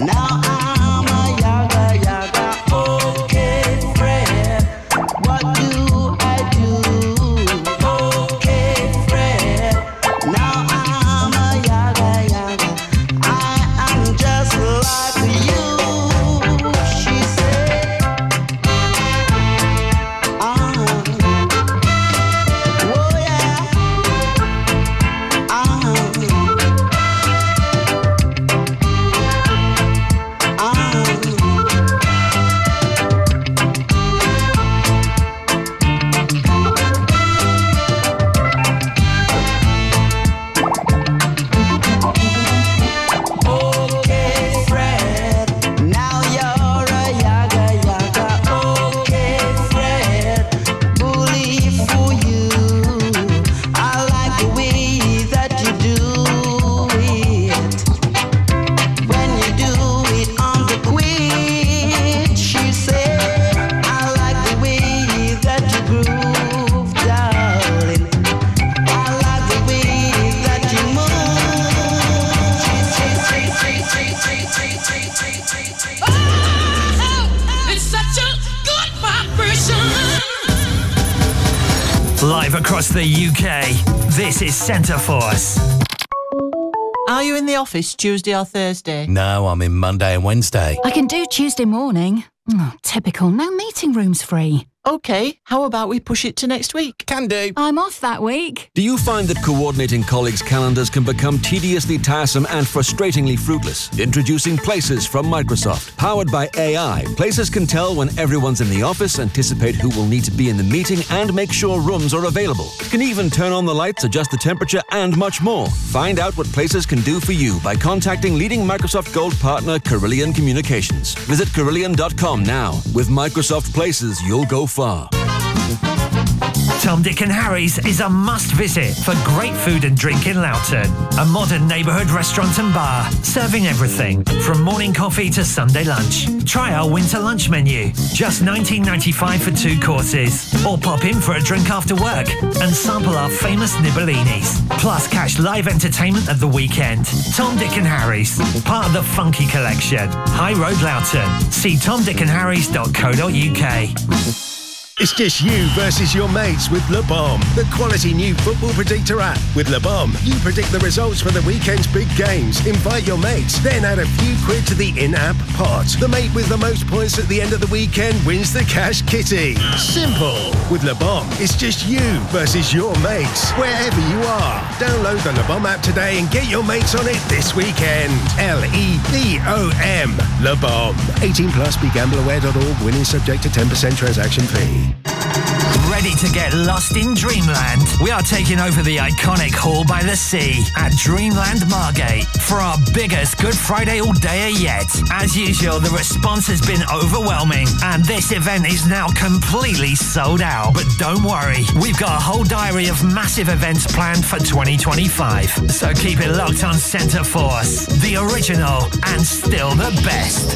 Live across the UK, this is Centre Force. Are you in the office Tuesday or Thursday? No, I'm in Monday and Wednesday. I can do Tuesday morning. Oh, typical, no meeting rooms free. OK, how about we push it to next week? Can do. I'm off that week. Do you find that coordinating colleagues' calendars can become tediously tiresome and frustratingly fruitless? Introducing Places from Microsoft. Powered by AI, Places can tell when everyone's in the office, anticipate who will need to be in the meeting, and make sure rooms are available. Can even turn on the lights, adjust the temperature, and much more. Find out what Places can do for you by contacting leading Microsoft Gold partner Carillion Communications. Visit Carillion.com now. With Microsoft Places, you'll go far. Tom, Dick and Harry's is a must visit for great food and drink in Loughton. A modern neighbourhood restaurant and bar, serving everything from morning coffee to Sunday lunch. Try our winter lunch menu, just $19.95 for 2 courses. Or pop in for a drink after work and sample our famous Nibblinis. Plus catch live entertainment at the weekend. Tom, Dick and Harry's, part of the Funky Collection. High Road, Loughton. See tomdickandharrys.co.uk. It's just you versus your mates with Le Bomb, the quality new football predictor app. With Le Bomb, you predict the results for the weekend's big games, invite your mates, then add a few quid to the in-app pot. The mate with the most points at the end of the weekend wins the cash kitty. Simple. With Le Bomb, it's just you versus your mates, wherever you are. Download the Le Bomb app today and get your mates on it this weekend. LEBOM. Le Bomb. 18 plus, begambleaware.org. Winning subject to 10% transaction fee. Ready to get lost in Dreamland? We are taking over the iconic Hall by the Sea at Dreamland Margate for our biggest Good Friday all-dayer yet. As usual, the response has been overwhelming, and this event is now completely sold out. But don't worry, we've got a whole diary of massive events planned for 2025. So keep it locked on Centre Force, the original and still the best.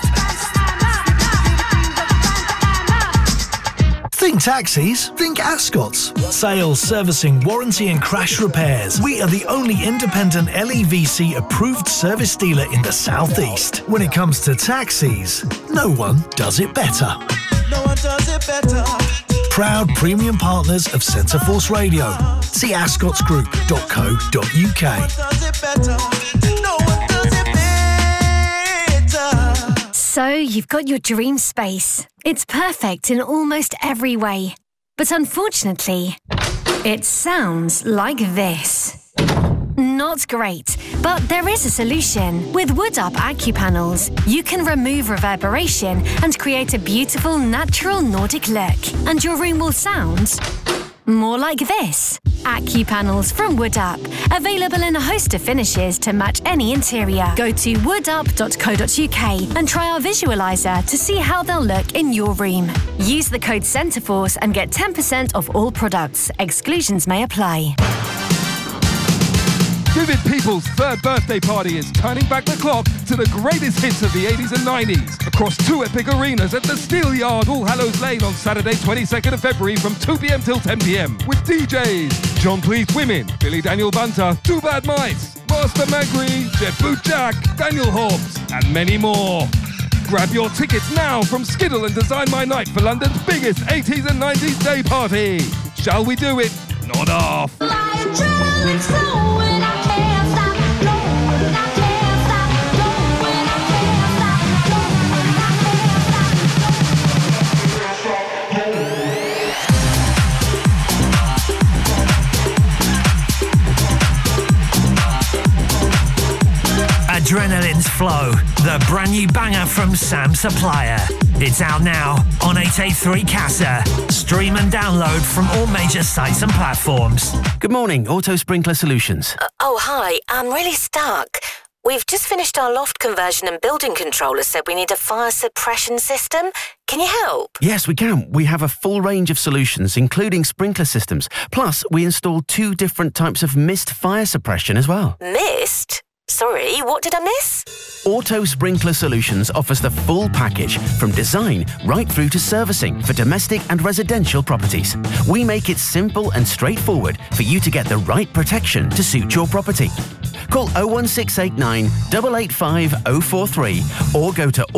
Think taxis? Think Ascot's. Sales, servicing, warranty and crash repairs. We are the only independent LEVC approved service dealer in the South East. When it comes to taxis, no one does it better. No one does it better. Proud premium partners of Centre Force Radio. See ascotsgroup.co.uk. So you've got your dream space. It's perfect in almost every way. But unfortunately, it sounds like this. Not great, but there is a solution. With Wood Up AccuPanels, you can remove reverberation and create a beautiful, natural Nordic look. And your room will sound more like this. AccuPanels from Wood Up. Available in a host of finishes to match any interior. Go to woodup.co.uk and try our visualizer to see how they'll look in your room. Use the code CENTREFORCE and get 10% off all products. Exclusions may apply. Vivid People's third birthday party is turning back the clock to the greatest hits of the 80s and 90s across 2 epic arenas at the Steel Yard, All Hallows Lane on Saturday 22nd of February from 2 p.m. till 10 p.m. with DJs John Pleased Women, Billy Daniel Bunter, Two Bad Mice, Master Magri, Jet Boot Jack, Daniel Hobbs, and many more. Grab your tickets now from Skiddle and design my night for London's biggest 80s and 90s day party. Shall we do it? Not off. Adrenaline's Flow, the brand new banger from Sam Supplier. It's out now on 883 Casa. Stream and download from all major sites and platforms. Good morning, Auto Sprinkler Solutions. Hi, I'm really stuck. We've just finished our loft conversion and building controller said we need a fire suppression system. Can you help? Yes, we can. We have a full range of solutions, including sprinkler systems. Plus, we installed 2 different types of mist fire suppression as well. Mist? Sorry, what did I miss? Auto Sprinkler Solutions offers the full package from design right through to servicing for domestic and residential properties. We make it simple and straightforward for you to get the right protection to suit your property. Call 01689 885 043 or go to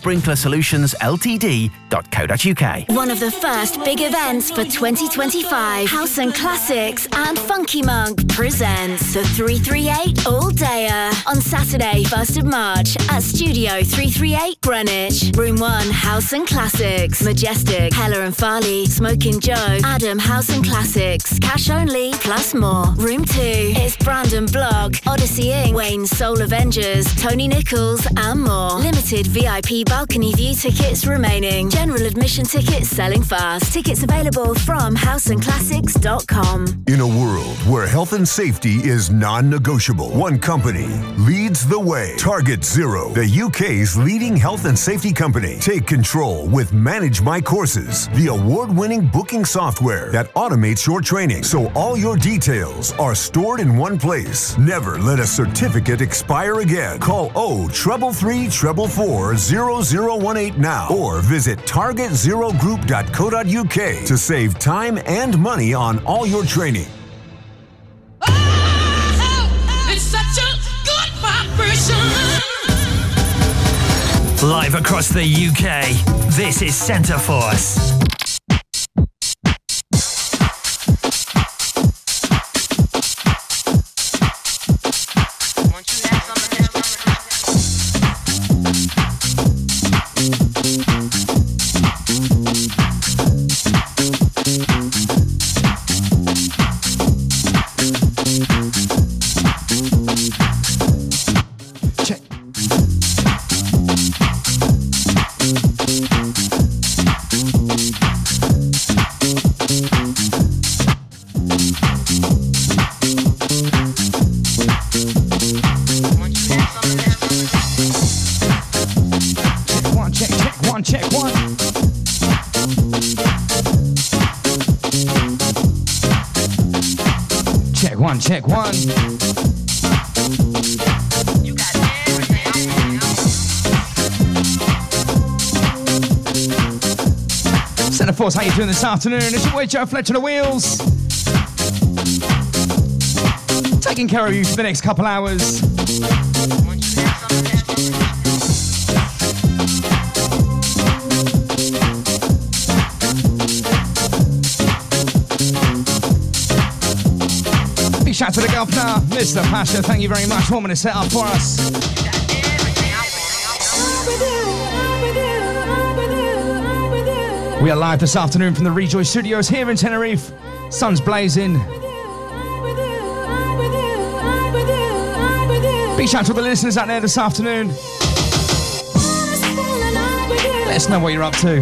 autosprinklersolutionsLtd.co.uk. One of the first big events for 2025, House and Classics and Funky Monk presents the 338 All Dayer on Saturday, 1st of March at Studio 338 Greenwich. Room 1, House and Classics. Majestic, Hella and Farley, Smoking Joe, Adam House and Classics. Cash only, plus more. Room 2, it's Brandon Block, Odyssey Inc., Wayne Soul Avengers, Tony Nichols and more. Limited VIP balcony view tickets remaining. General admission tickets selling fast. Tickets available from houseandclassics.com. In a world where health and safety is non-negotiable, one company leads the way. Target Zero, the UK's leading health and safety company. Take control with Manage My Courses, the award-winning booking software that automates your training so all your details are stored in one place. Never let a certificate expire again. Call 0333440018 now or visit targetzerogroup.co.uk to save time and money on all your training. It's such a good vibration. Live across the UK, this is Centre Force. Check one. Centre Force, how you doing this afternoon? It's your boy Joe Fletcher on the wheels. Taking care of you for the next couple hours. Shout to the governor, Mr. Pasha, thank you very much for warming the set up for us. We are live this afternoon from the Rejoice Studios here in Tenerife. Sun's blazing. Big shout to the listeners out there this afternoon. Let us know what you're up to.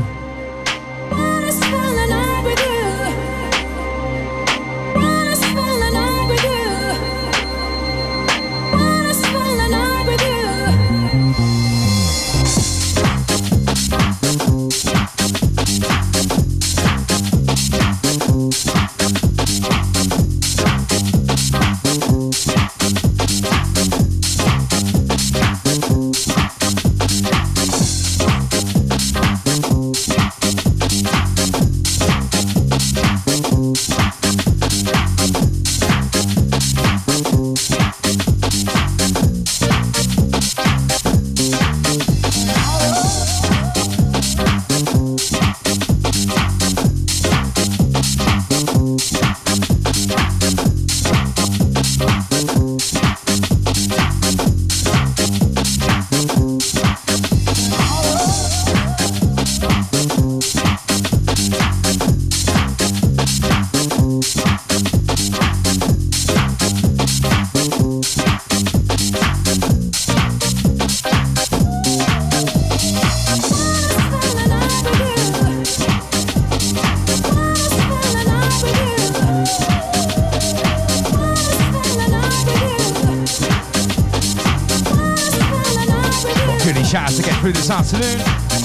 showers to get through this afternoon.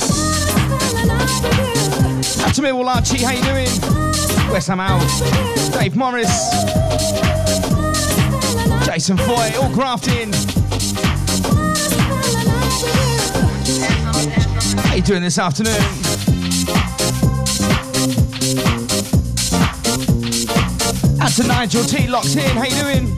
Out to Millwall Archie, how you doing? West Ham Al, Dave Morris, Jason Foy, all grafting. How you doing this afternoon? Out to Nigel T, locked in, how you doing?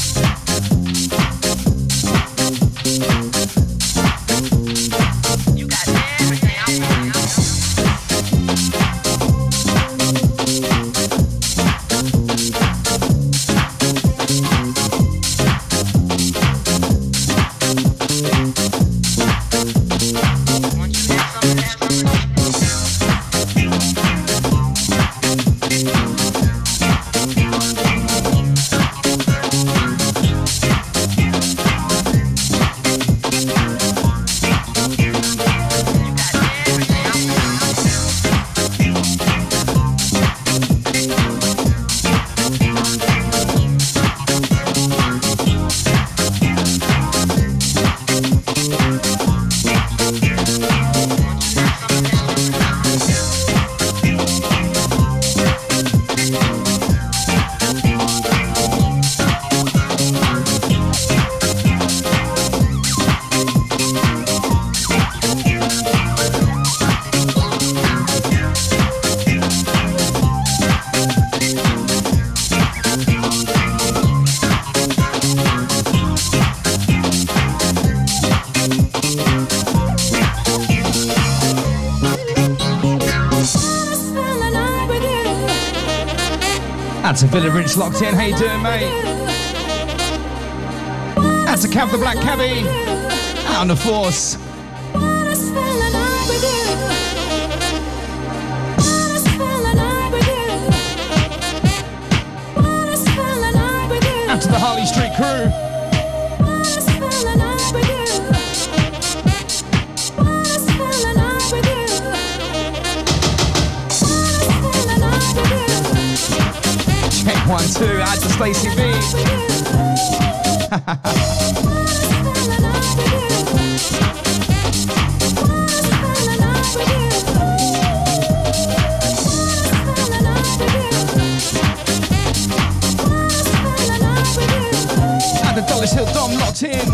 That's a Villa Rinse locked in. How you doing, mate? That's a Cav the Black Cabbie. Out on the force. Out to the Harley Street crew. Check 1, 2, add to Stacey B. Add the Dollis Hill Dom locked in.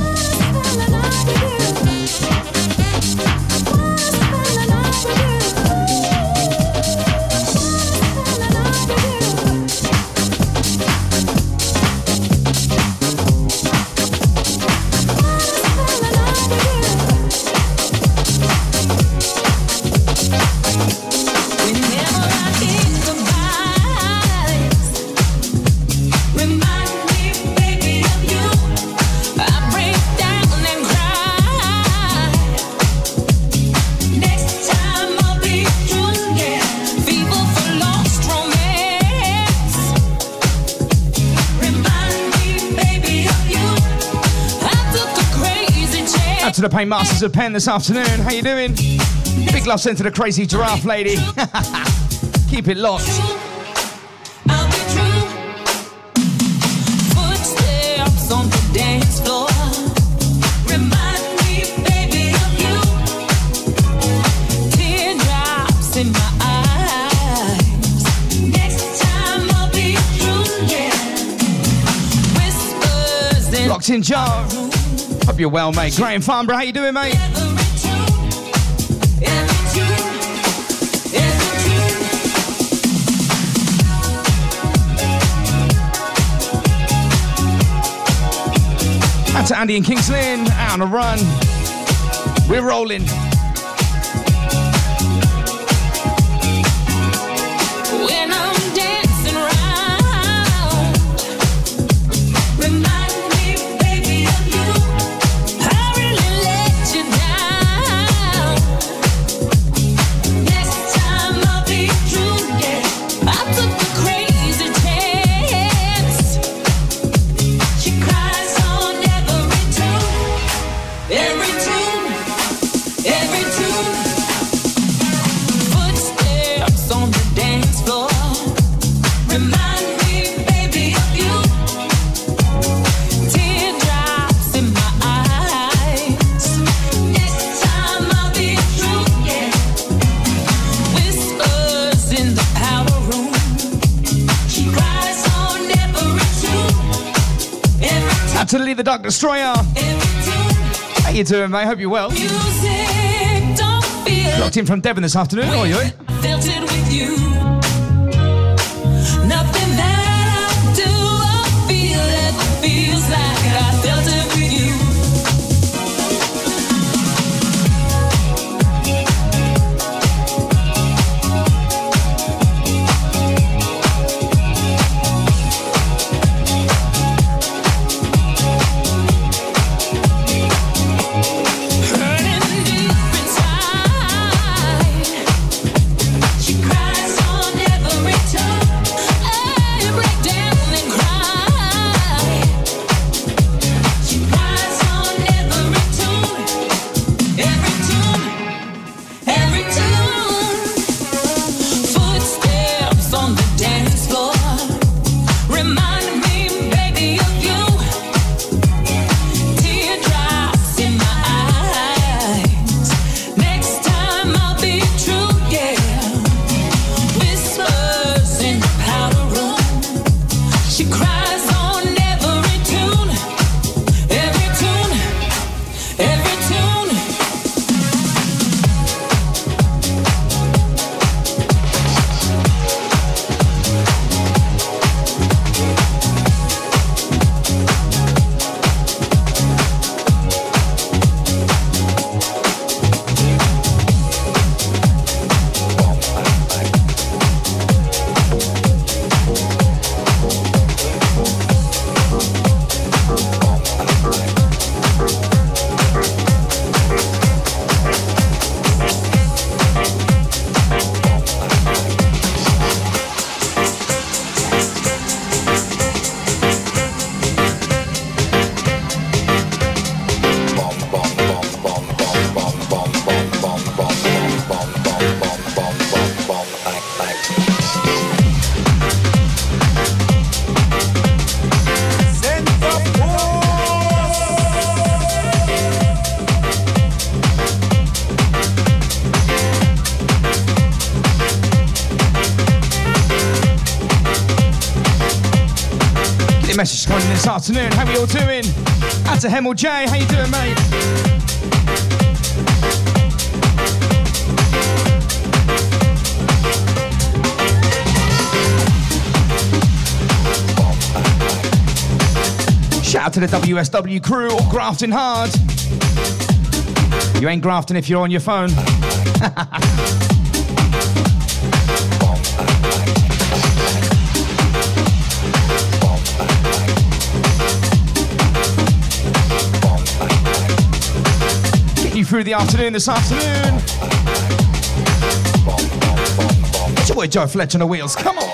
To the Paintmasters of Pen this afternoon. How you doing? Big love sent to the crazy giraffe lady. Keep it locked. Footsteps on the dance floor. Remind me, baby, of you. Teardrops in my eyes. Next time I'll be through, yeah. Whispers in locked in jar. Hope you're well, mate. Graham Farnborough, how you doing, mate? Out to Andy and Kings Lynn, out on a run. We're rolling. When I'm dancing around, remind me, baby, of you. I really let you down. Next time I'll be true, yeah. I took a crazy chance. She cries on every tune, every tune, every Duck Destroyer. How you doing, mate? Hope you're well. Locked in from Devon this afternoon. How are you? Felt it with you. Nothing that I do or feel ever feels like I felt it with you. Message coming in this afternoon. How are you all doing? Out to Hemel J. How you doing, mate? Shout out to the WSW crew, all grafting hard. You ain't grafting if you're on your phone. Through the afternoon this afternoon. It's your boy Joe Fletcher on the wheels. Come on.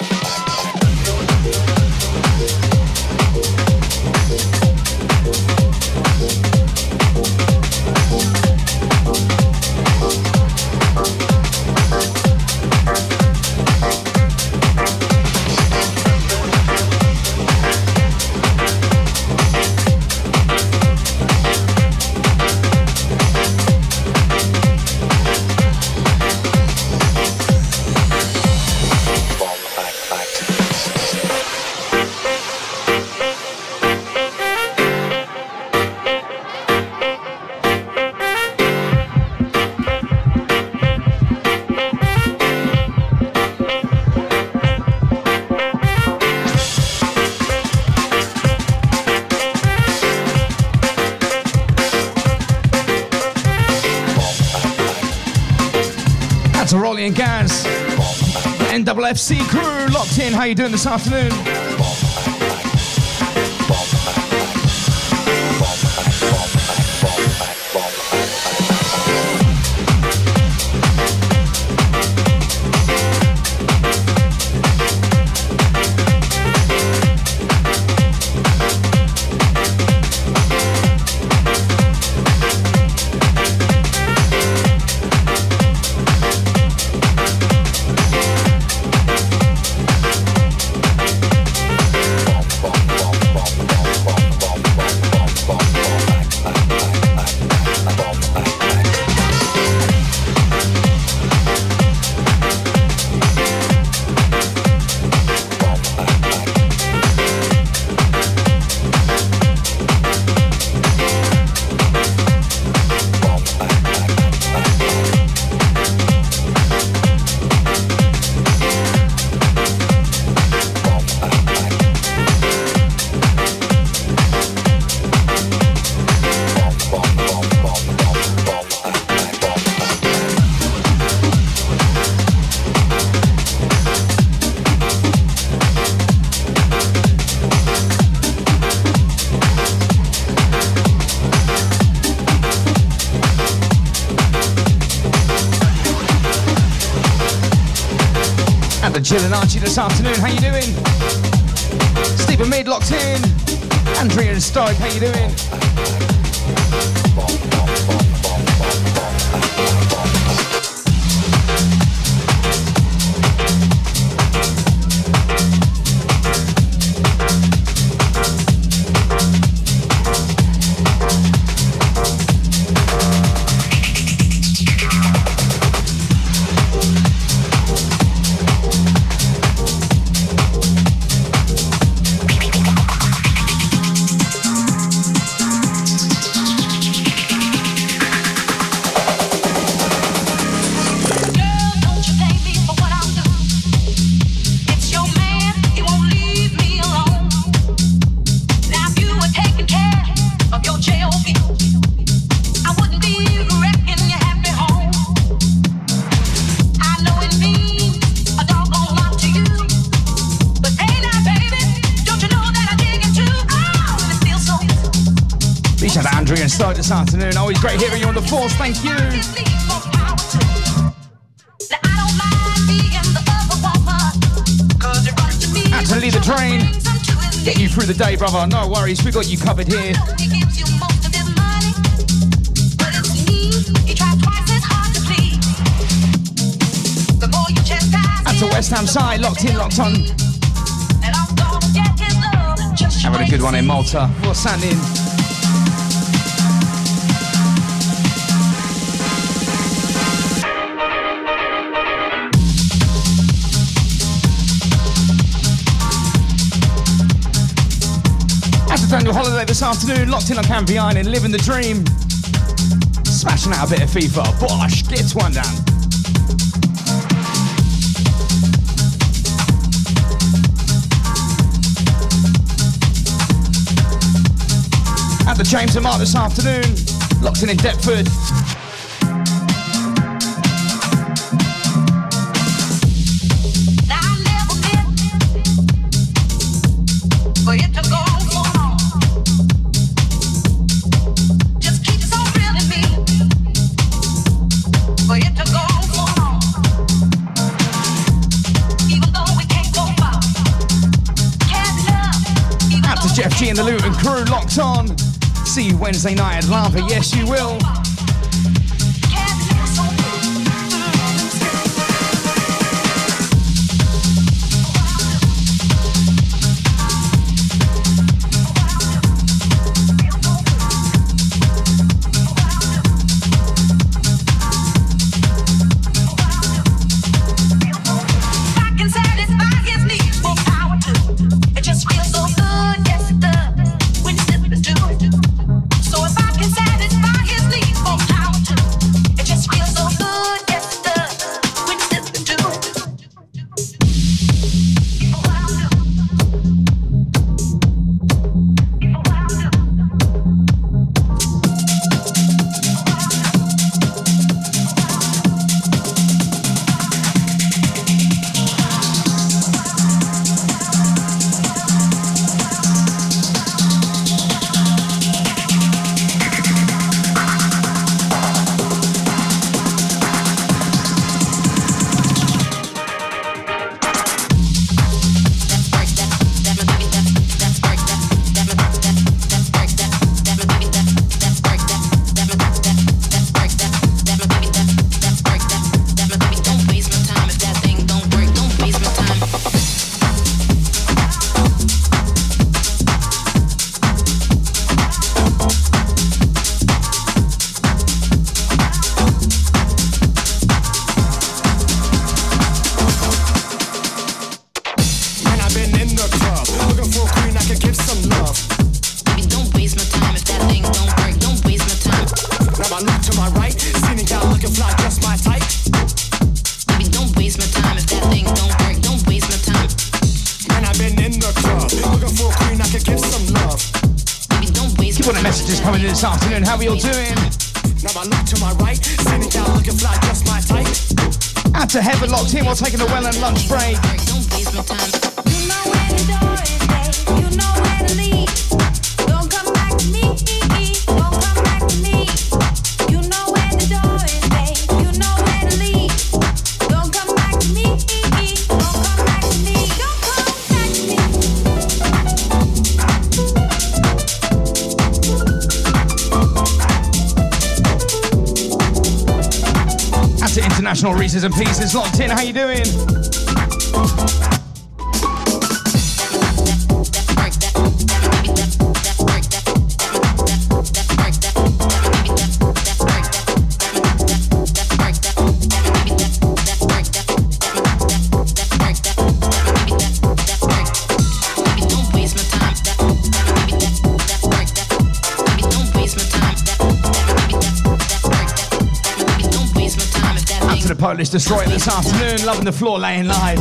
Rolly and Gaz, NFFC crew locked in. How you doing this afternoon? to Jill and Archie this afternoon. How you doing? Stephen Mid locked in. Andrea and Stoke, how you doing? This afternoon. Always great hearing you on the force. Thank you. Had to leave the train. Get you through the day, brother. No worries. We got you covered here. At the West Ham side, locked in, locked on. Having a good one in Malta. We'll stand in. Daniel Holiday this afternoon, locked in on Canvey Island, living the dream. Smashing out a bit of FIFA. Bosh, gets one down. At the James and Mark this afternoon, locked in Deptford. G and the Luton crew locked on. See you Wednesday night at Lava. Yes, you will. This afternoon, how are we all doing? Now I look to my right, sitting down looking fly, just my type. Out to Heaven locked in, we're taking a well-earned lunch break. Don't waste my time. You know where the door is, babe. You know where to leave. Don't come back to me. Don't come back to me. You know where the door is, babe. You know where to leave. Don't come back to me. Don't come to International Reese's and Pieces. Locked in, how you doing? The Polish Destroyer this afternoon, loving the floor laying live.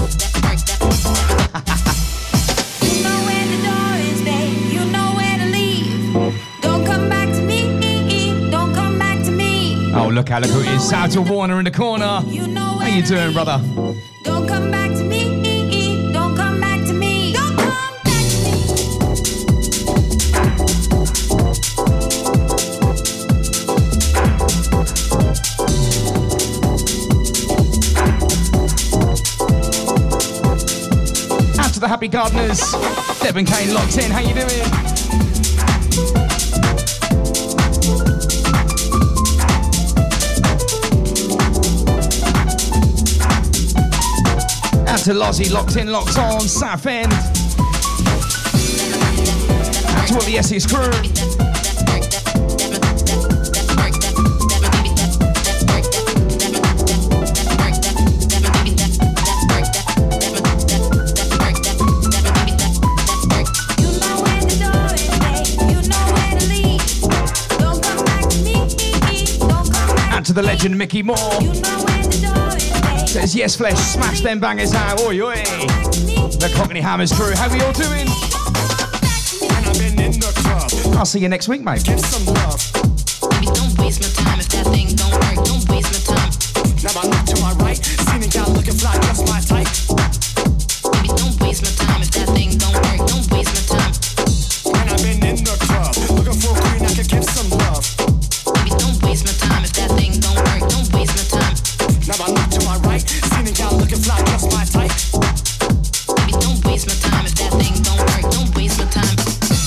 You know where the door is, babe. You know where to leave. Don't come back to me. Don't come back to me. Oh, look how who it is. Shout to Warner in the corner. You know how you doing, brother? Don't come back to me. Don't come back to me. Don't come back to To the Happy Gardeners, Devin Kane locked in. How you doing? Out to Lozzie, locked in, locked on, South End. Out to all the Essex crew. To the legend Mickey Moore. Says yes, Flesh, smash them bangers out. Oi, oi. The Cockney Hammers crew, how we all doing? I'll see you next week, mate. Give some love. Baby, don't waste my time if that thing don't work. Don't waste my time. Now I look to my right, seen a gal looking fly, just my type. Baby, don't waste my time if that thing don't work. Don't waste my time. When I've been in the club, looking for a queen, I could give some love. Baby, don't waste my time if that thing don't work. Don't waste my time. Now I look to my right, seen a gal looking fly, just my type. Baby, don't waste my time if that thing don't work. Don't waste my time.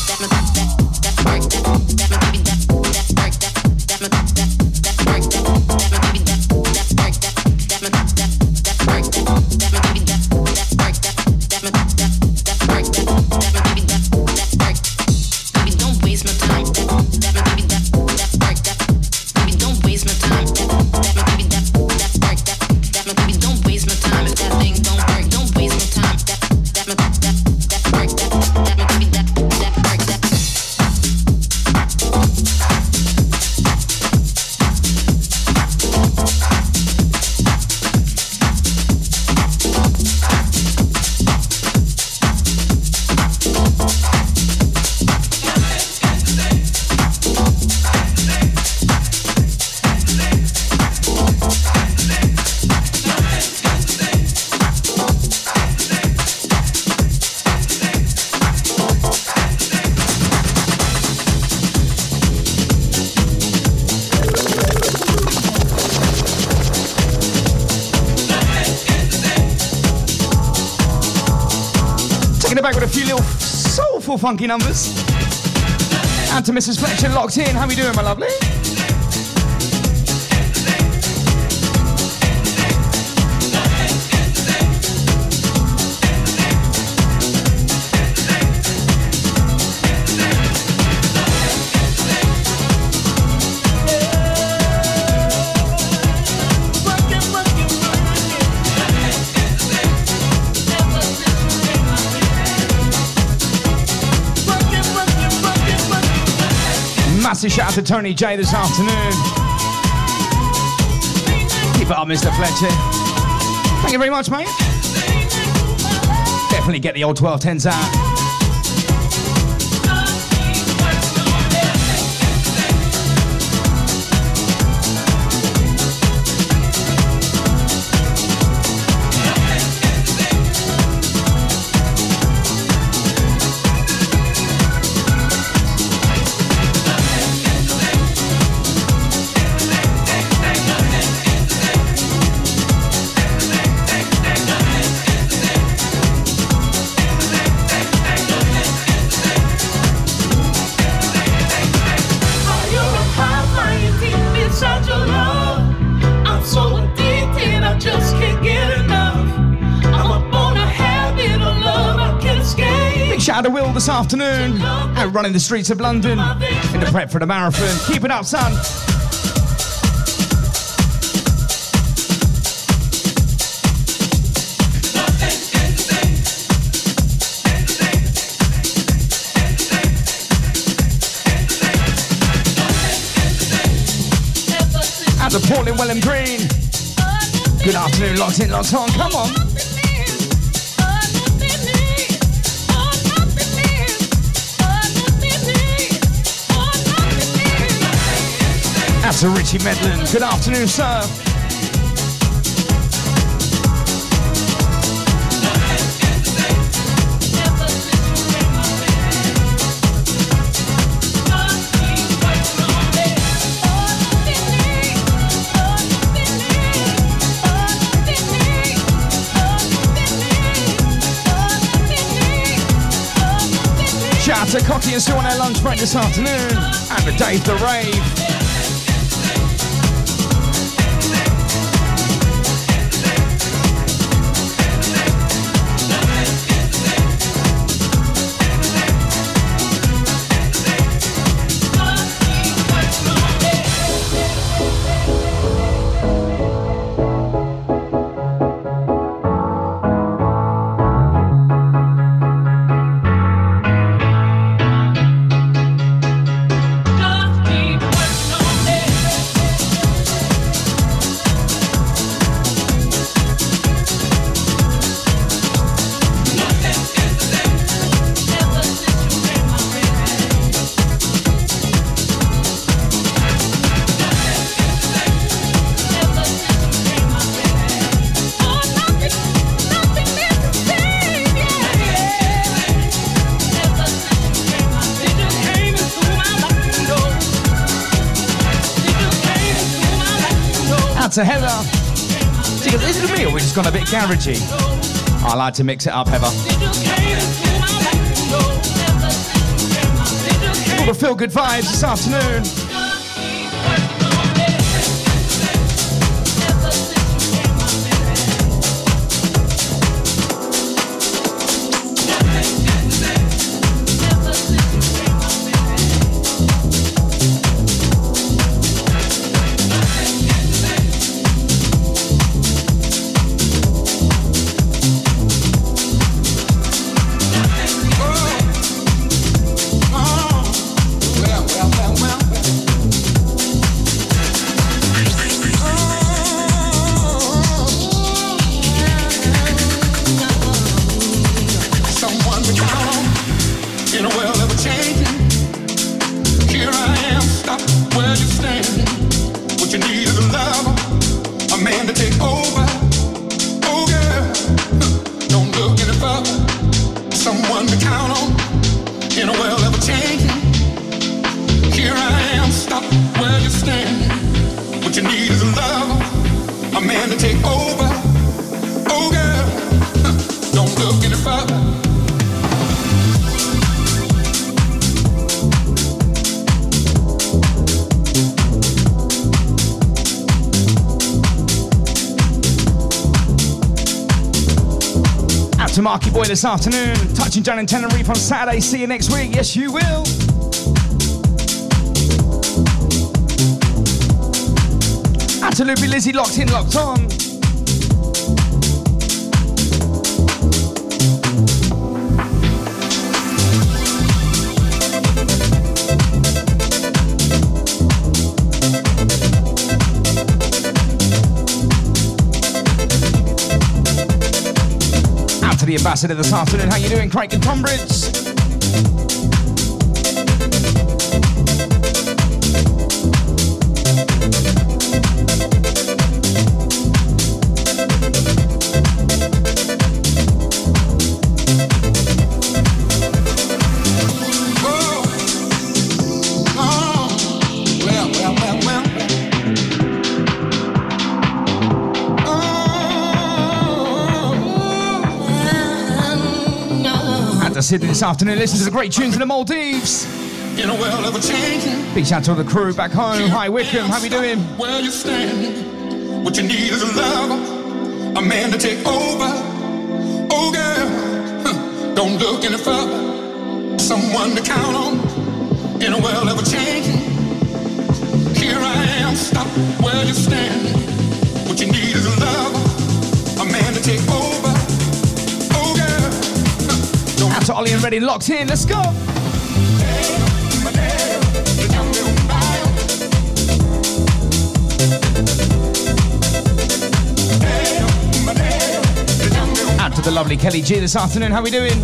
Back with a few little soulful funky numbers. And to Mrs. Fletcher locked in. How we doing, my lovely? Massive shout out to Tony J this afternoon. Keep it up, Mr. Fletcher. Thank you very much, mate. Definitely get the old 1210s out. out to Will this afternoon. Out running the streets of London in the prep for the marathon. Keep it up, son. Out to Portland, Welham Green. Good afternoon, locked in, locked on. Come on. Out to Richie Medlin. Good afternoon, sir. Shout out to Cocky and Sue on their lunch break this afternoon. And to Dave the Rave. To Heather. She goes, is it me or we just gone a bit garagey? I like to mix it up, Heather. All the feel-good vibes this afternoon. To Marky Boy this afternoon, touching down in Tenerife on Saturday. See you next week. Yes, you will. Absolutely Lizzie, locked in, locked on. The ambassador this afternoon. How you doing, Craig and Tonbridge? Sydney this afternoon. Listen to the great tunes in the Maldives. In a world ever changing. Big shout out to all the crew back home. Hi Wickham, how we doing? Where you standing? What you need is a lover, a man to take over. Oh girl, don't look any further. someone to count on in a world ever changing. Here I am, stop where you stand. What you need is a lover, a man to take over. Oh yeah. Out to Ollie and Ready, locked in. Let's go. Out to the lovely Kelly G this afternoon. How we doing?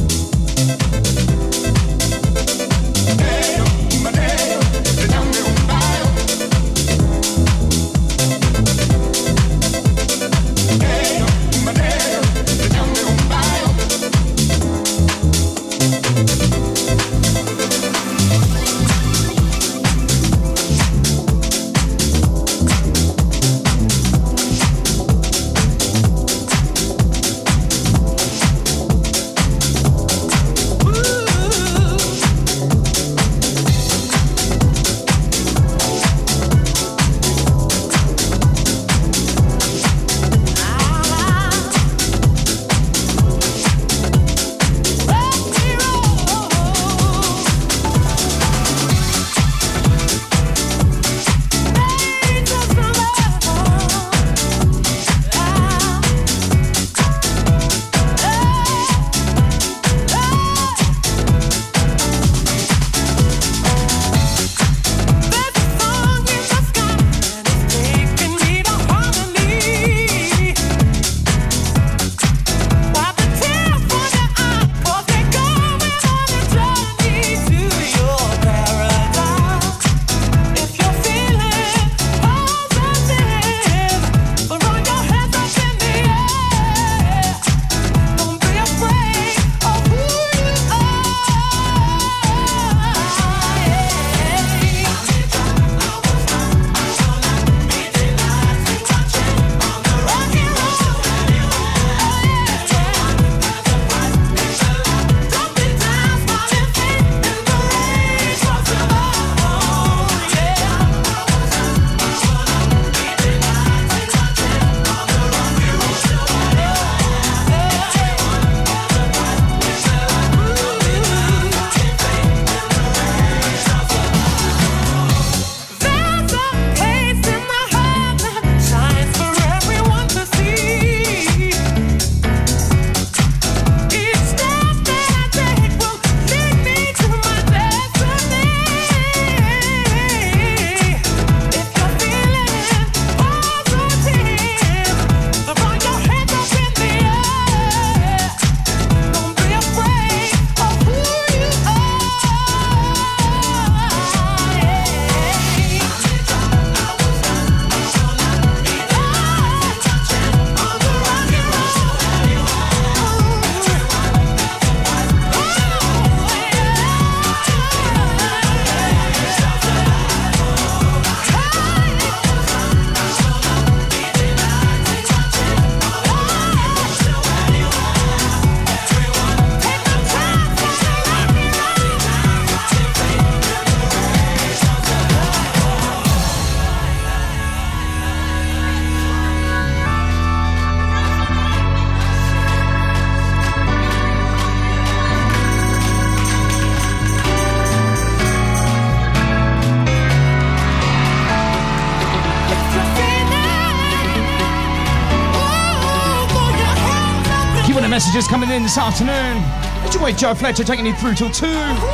Messages coming in this afternoon. Enjoy Joe Fletcher taking you through till 2.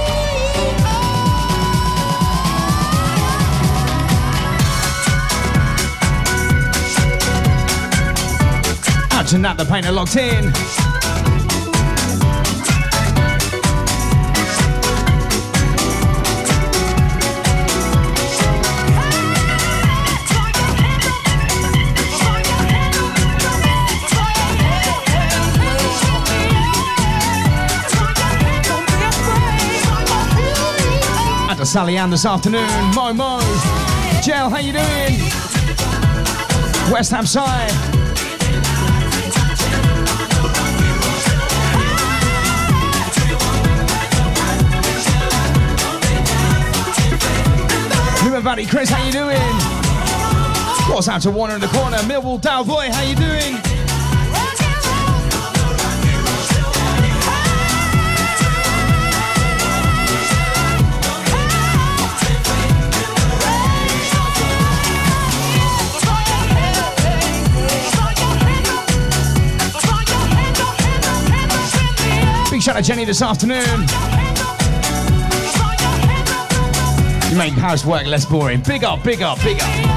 Out to Nat the Painter locked in. Sally Ann this afternoon. Mo. Jel, how you doing? West Ham side. River Valley Chris, how you doing? What's out to Warner in the corner? Millwall Dalboy, how you doing? shout out Jenny this afternoon. You make housework less boring. Big up, big up, big up.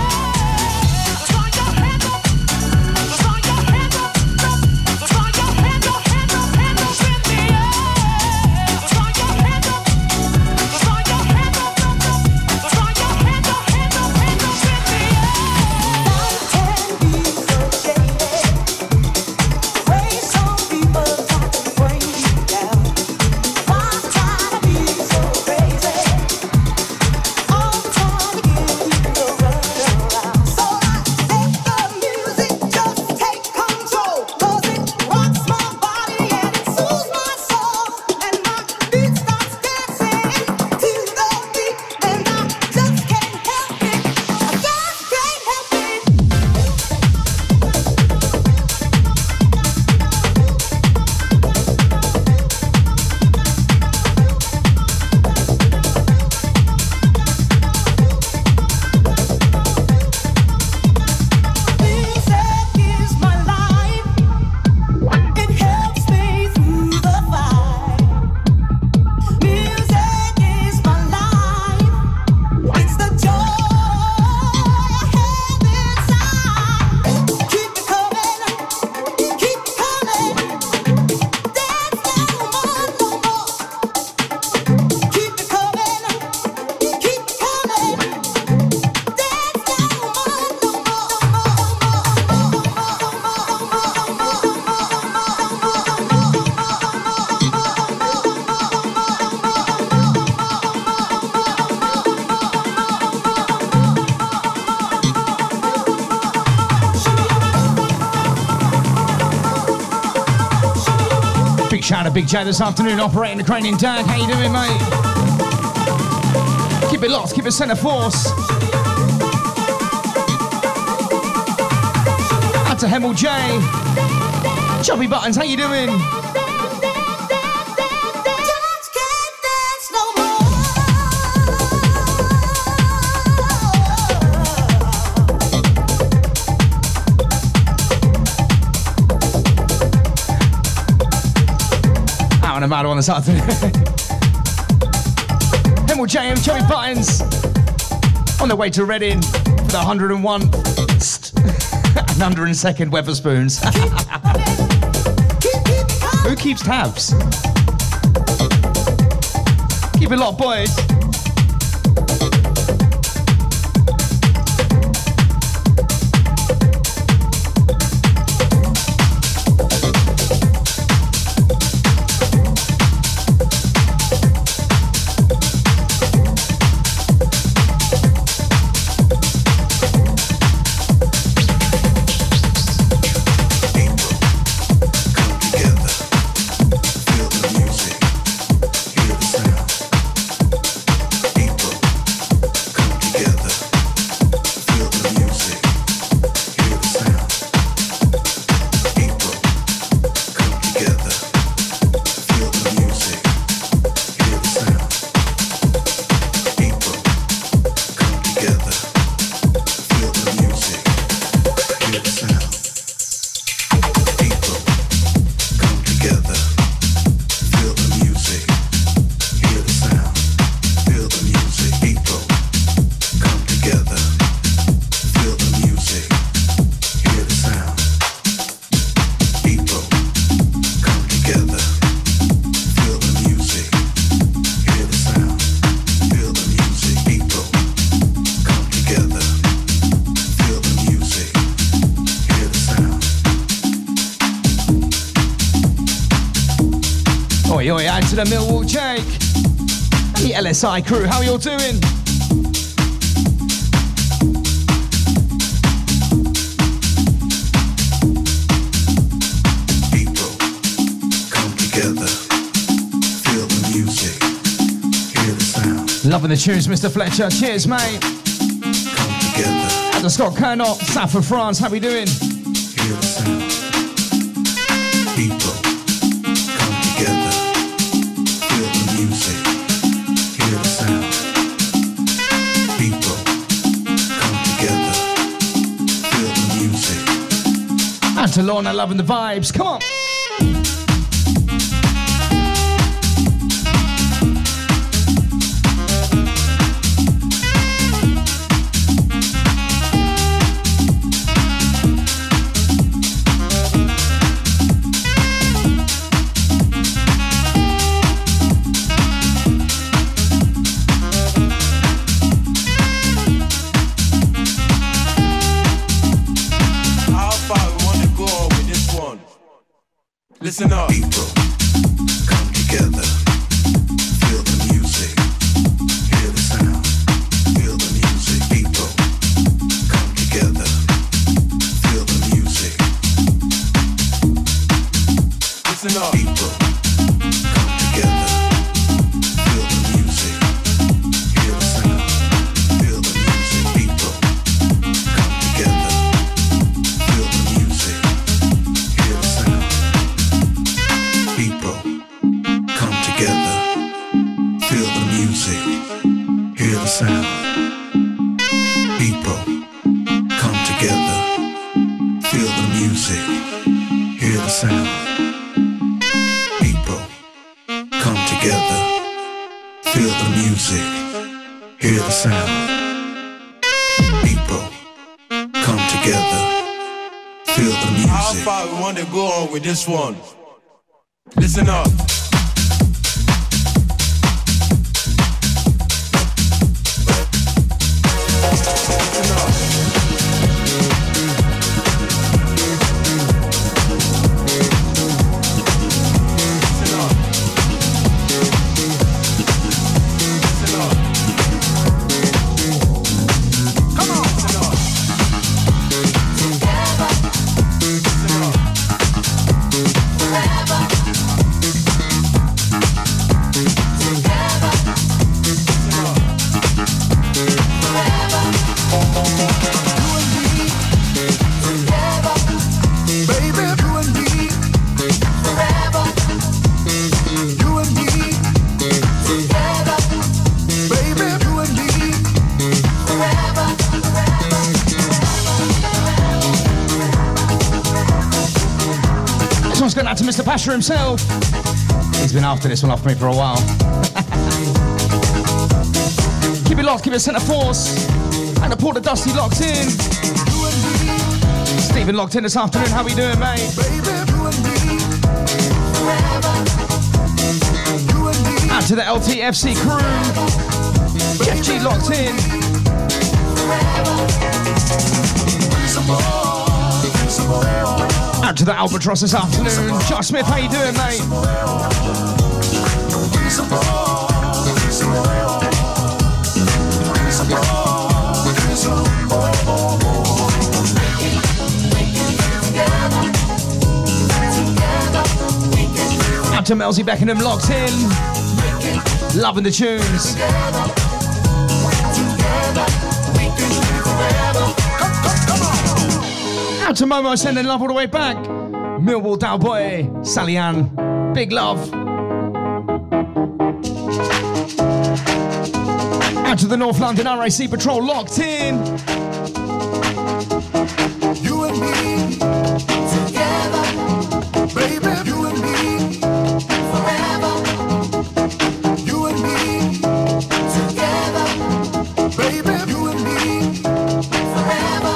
Shout out Big J this afternoon, operating the crane in Dag. How you doing, mate? Keep it locked, keep it centre force. Out to Hemel J. Choppy Buttons, how you doing? A mad one this afternoon. Hemel J and Joey Buttons on their way to Reading for the 101 and 102nd Weatherspoons. Who keeps tabs? Keep it locked, boys. Oi, out to the Millwall Jake and the LSI crew. How y'all doing? People, come together, feel the music, hear the sound. Loving the tunes, Mr. Fletcher. Cheers, mate. Come together. Out to Scott Kernot, south of France. How we doing? Hear the sound. People, come together. Feel the music. Hear the sound. People, come together. Feel the music. Out to Lorna, loving the vibes. Come on. Listen up. People, come together. Feel the music. Hear the sound. Feel the music. People, come together. Feel the music. Listen up. People, come together. Feel the music. Hear the sound. Feel the music. People, come together. Feel the music. Hear the sound. People, come together. Feel the music. Hear the sound. People, come together. Feel the music. Hear the sound. People, come together. Feel the music. Hear the sound. People, come together. Feel the music. How far we want to go on with this one? Listen up. To Mr. Pasha himself. He's been after this one off me for a while. Keep it locked, keep it centre force. And the Porter Dusty locked in. Stephen locked in this afternoon. How we doing, mate? Out to the LTFC crew. Jeff G locked in. Out to the Albatross this afternoon. Josh Smith, how you doing, mate? Out to Melzy Beckenham, locked in. Loving the tunes. Out to Momo, sending love all the way back. Millwall Dalboy, Sally Ann, big love. Out to the North London RAC Patrol, locked in. You and me, together, baby, you and me, forever. You and me, together, baby, you and me, forever.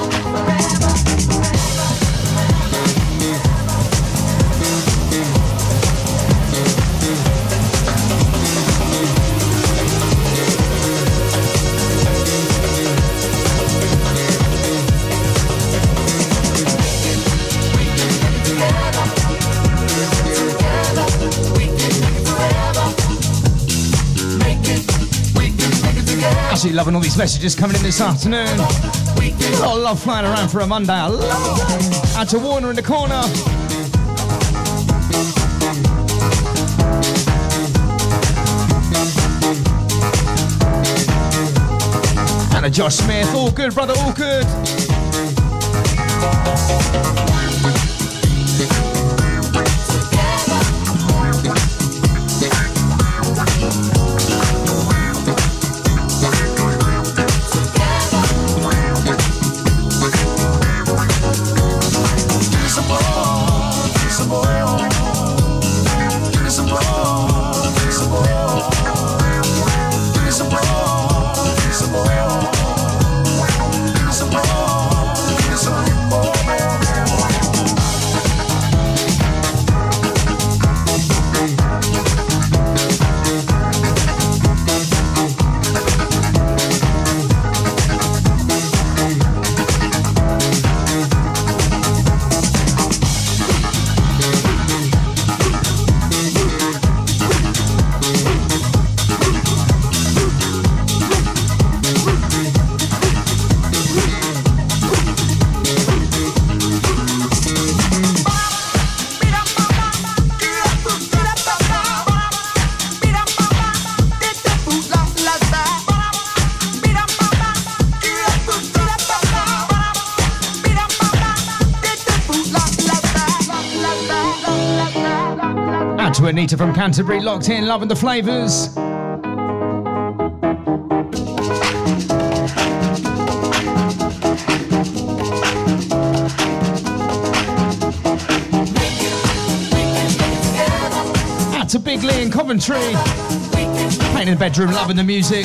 Absolutely loving all these messages coming in this afternoon. A lot of love flying around for a Monday. I love it. Out to Warner in the corner. And to Josh Smith. All good, brother, all good. To Anita from Canterbury, locked in, loving the flavours. Out to Big Lee in Coventry, playing in the bedroom, loving the music.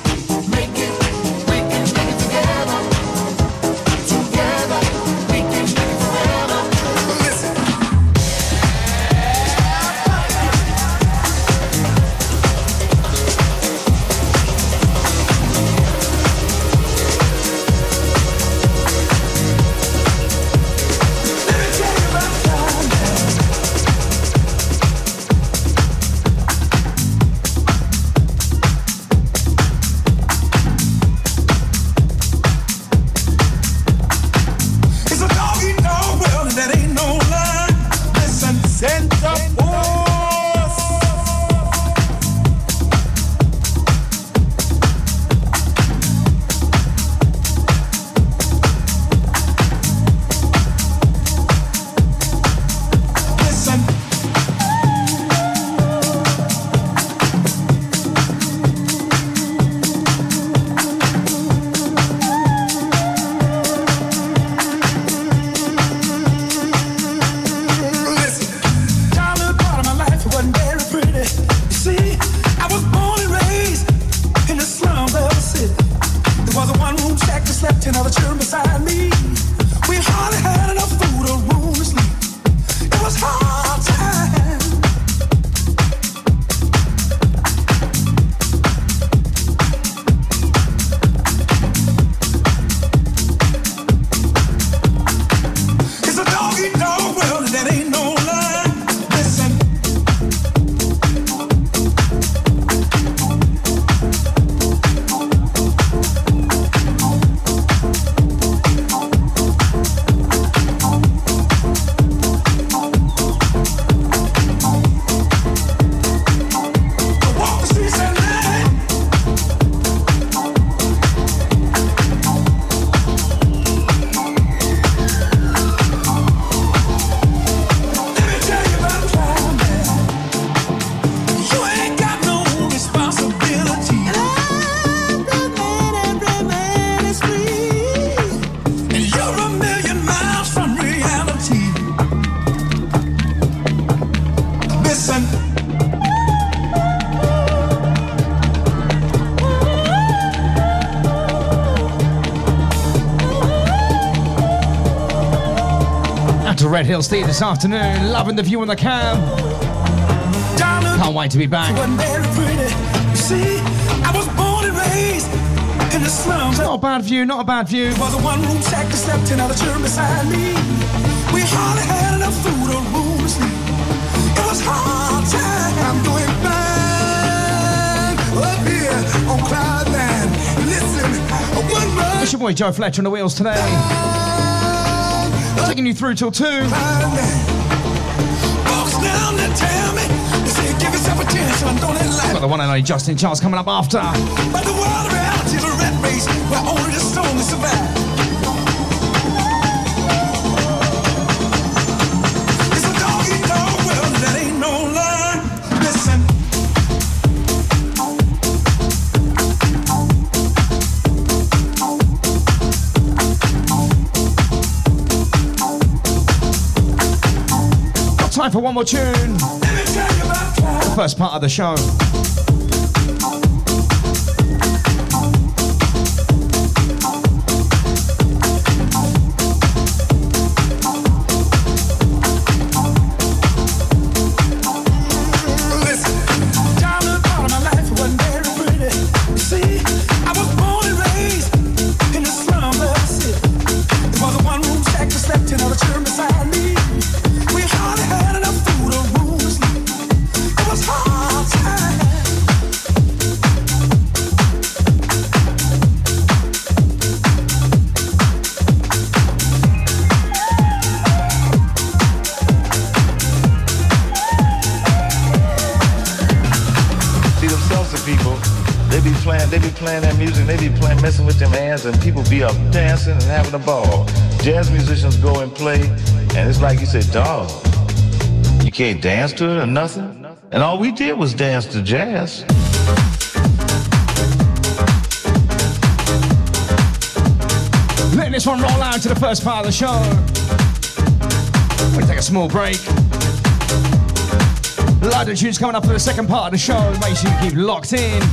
Red Hill Steve this afternoon, loving the view on the cam. Can't wait to be back. Not a bad view, not a bad view. It was a one-room shack that slept in other children beside me. We hardly had enough food or room to sleep. It was hard time. I'm doing fine up here on Cloud 9. Listen, one run. It's your boy Joe Fletcher on the wheels today. Taking you through till 2. Folks down there tell me, they say give yourself a chance and don't let life. Got the one and only Justin Charles coming up after. But the world of reality is a rat race where only the strongest survive. It's a dog-eat-dog world, that ain't no lie. Listen. Time for one more tune. The first part of the show. Playing that music, they be playing, messing with them hands, and people be up dancing and having a ball. Jazz musicians go and play, and it's like you said, dog, you can't dance to it or nothing. And all we did was dance to jazz. Letting this one roll out to the first part of the show. We're gonna take a small break. A lot of tunes coming up for the second part of the show. Make sure you keep locked in.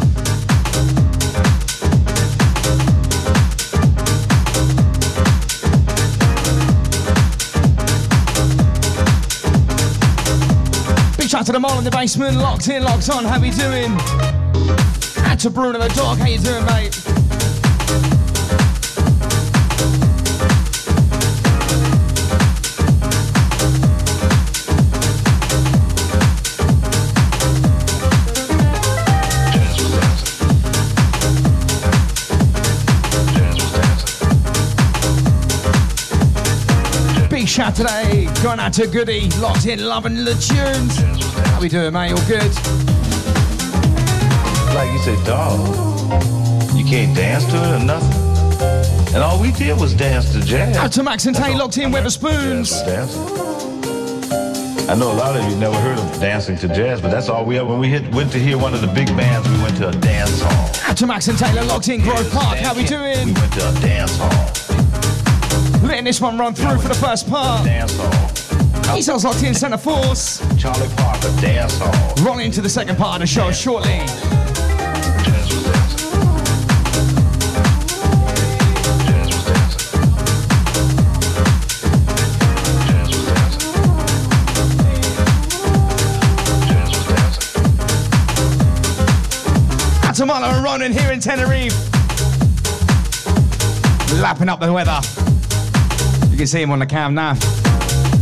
Big shout out to them all in the basement. Locked in, locked on. How we doing? And to Bruno the dog. How you doing, mate? Shout today, going out to Goody, locked in, loving the tunes. How we doing, mate? All good? Like you said, dog, you can't dance to it or nothing. And all we did was dance to jazz. Out to Max and Tay, locked in, Weatherspoons. I know a lot of you never heard of dancing to jazz, but that's all we ever. When we went to hear one of the big bands, we went to a dance hall. Out to Max and Taylor, locked in, Grove Park. How we doing? We went to a dance hall. Letting this one run through for the first part. Dance hall. He sounds locked in, Center Force. Charlie Parker, dance hall. Rolling into the second part of the show shortly. Out to Marlo and Ronan here in Tenerife. Lapping up the weather. You can see him on the cam now.